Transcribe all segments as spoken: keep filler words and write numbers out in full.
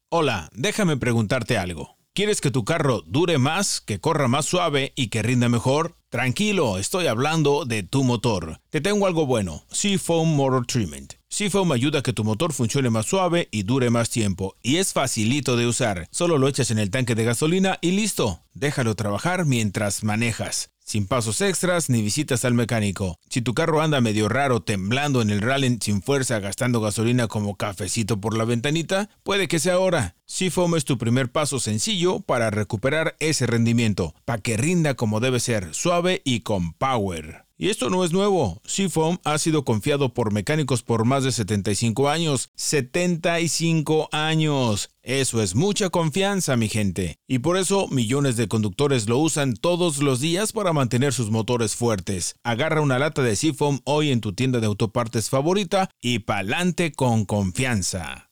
Hola, déjame preguntarte algo. ¿Quieres que tu carro dure más, que corra más suave y que rinda mejor? Tranquilo, estoy hablando de tu motor. Te tengo algo bueno, Seafoam Motor Treatment. Seafoam ayuda a que tu motor funcione más suave y dure más tiempo. Y es facilito de usar. Solo lo echas en el tanque de gasolina y listo. Déjalo trabajar mientras manejas. Sin pasos extras ni visitas al mecánico. Si tu carro anda medio raro, temblando en el rally sin fuerza, gastando gasolina como cafecito por la ventanita, puede que sea ahora. Seafoam es tu primer paso sencillo para recuperar ese rendimiento, para que rinda como debe ser, suave y con power. Y esto no es nuevo. Seafoam ha sido confiado por mecánicos por más de setenta y cinco años. ¡setenta y cinco años! Eso es mucha confianza, mi gente. Y por eso millones de conductores lo usan todos los días para mantener sus motores fuertes. Agarra una lata de Seafoam hoy en tu tienda de autopartes favorita y pa'lante con confianza.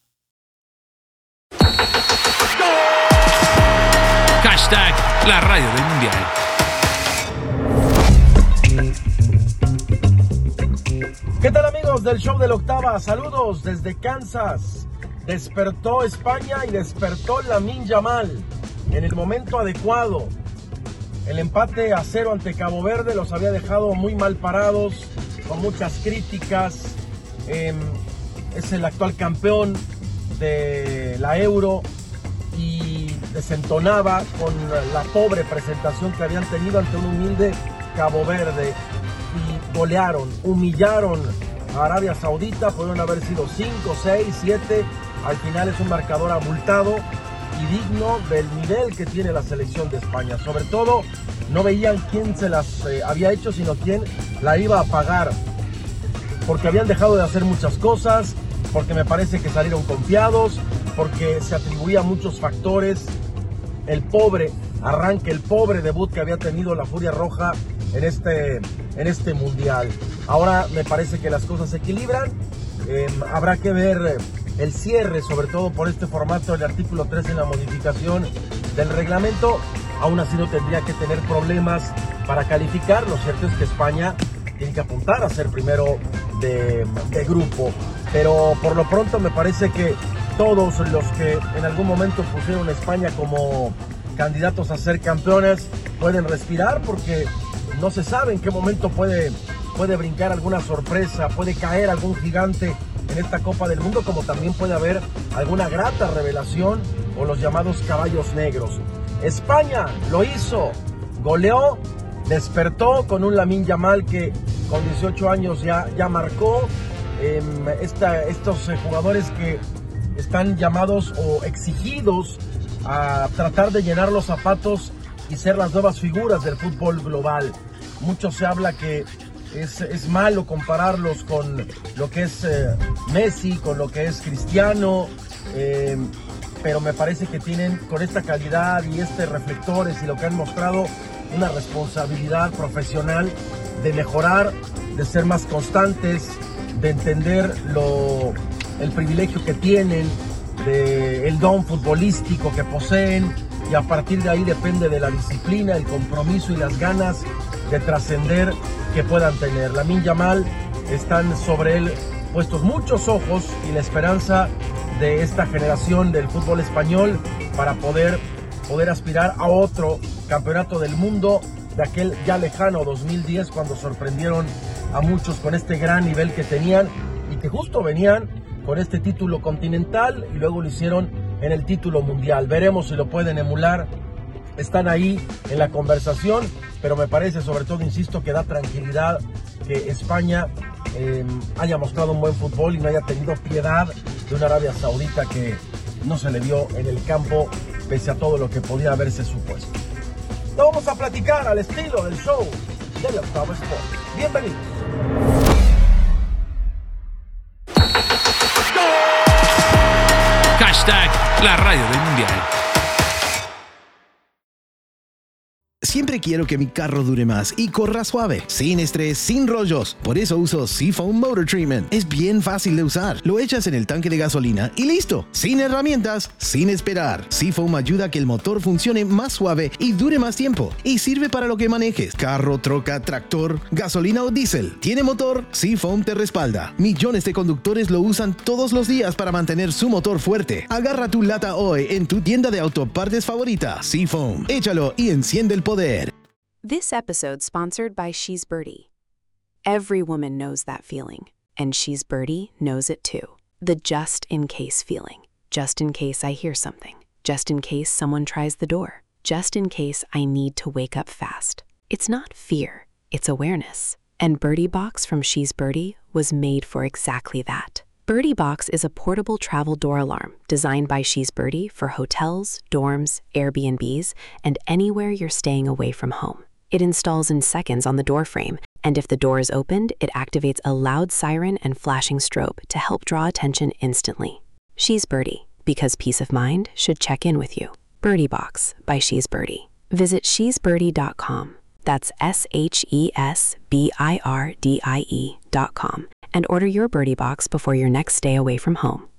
Hashtag la radio del mundial. ¿Qué tal, amigos del show de la octava? Saludos desde Kansas. Despertó España y despertó Lamine Yamal en el momento adecuado. El empate a cero ante Cabo Verde los había dejado muy mal parados, con muchas críticas. Eh, es el actual campeón de la Euro y desentonaba con la pobre presentación que habían tenido ante un humilde Cabo Verde. Y golearon, humillaron a Arabia Saudita. Pudieron haber sido cinco, seis, siete. Al final es un marcador abultado y digno del nivel que tiene la selección de España. Sobre todo, no veían quién se las eh, había hecho, sino quién la iba a pagar. Porque habían dejado de hacer muchas cosas, porque me parece que salieron confiados, porque se atribuía muchos factores. El pobre arranque, el pobre debut que había tenido la Furia Roja en este, en este mundial. Ahora me parece que las cosas se equilibran. Eh, habrá que ver el cierre, sobre todo por este formato del artículo tres en la modificación del reglamento. Aún así no tendría que tener problemas para calificar. Lo cierto es que España tiene que apuntar a ser primero de, de grupo. Pero por lo pronto me parece que todos los que en algún momento pusieron a España como candidatos a ser campeones pueden respirar, porque no se sabe en qué momento puede, puede brincar alguna sorpresa, puede caer algún gigante en esta Copa del Mundo, como también puede haber alguna grata revelación o los llamados caballos negros. España lo hizo, goleó, despertó con un Lamine Yamal que con dieciocho años ya, ya marcó. Eh, esta, estos eh, jugadores que están llamados o exigidos a tratar de llenar los zapatos y ser las nuevas figuras del fútbol global. Mucho se habla que es, es malo compararlos con lo que es eh, Messi, con lo que es Cristiano, eh, pero me parece que tienen con esta calidad y este reflectores y lo que han mostrado una responsabilidad profesional de mejorar, de ser más constantes, de entender lo, el privilegio que tienen, de el don futbolístico que poseen, y a partir de ahí depende de la disciplina, el compromiso y las ganas de trascender que puedan tener. Lamine Yamal, están sobre él puestos muchos ojos y la esperanza de esta generación del fútbol español para poder, poder aspirar a otro campeonato del mundo de aquel ya lejano dos mil diez, cuando sorprendieron a muchos con este gran nivel que tenían y que justo venían con este título continental y luego lo hicieron en el título mundial. Veremos si lo pueden emular. Están ahí en la conversación, pero me parece, sobre todo, insisto, que da tranquilidad que España eh, haya mostrado un buen fútbol y no haya tenido piedad de una Arabia Saudita que no se le vio en el campo pese a todo lo que podía haberse supuesto. Lo vamos a platicar al estilo del show de la Octava Sport. Bienvenidos. Hashtag la radio del mundial. Siempre quiero que mi carro dure más y corra suave, sin estrés, sin rollos. Por eso uso Seafoam Motor Treatment. Es bien fácil de usar. Lo echas en el tanque de gasolina y listo. Sin herramientas, sin esperar. Seafoam ayuda a que el motor funcione más suave y dure más tiempo. Y sirve para lo que manejes. Carro, troca, tractor, gasolina o diésel. ¿Tiene motor? Seafoam te respalda. Millones de conductores lo usan todos los días para mantener su motor fuerte. Agarra tu lata hoy en tu tienda de autopartes favorita. Seafoam. Échalo y enciende el poder. This episode sponsored by She's Birdie. Every woman knows that feeling, and She's Birdie knows it too. The just-in-case feeling. Just in case I hear something. Just in case someone tries the door. Just in case I need to wake up fast. It's not fear, it's awareness. And Birdie Box from She's Birdie was made for exactly that. Birdie Box is a portable travel door alarm designed by She's Birdie for hotels, dorms, Airbnbs, and anywhere you're staying away from home. It installs in seconds on the door frame, and if the door is opened, it activates a loud siren and flashing strobe to help draw attention instantly. She's Birdie, because peace of mind should check in with you. Birdie Box by She's Birdie. Visit she's birdie dot com. That's S H E S B I R D I E dot com. And order your Birdie Box before your next stay away from home.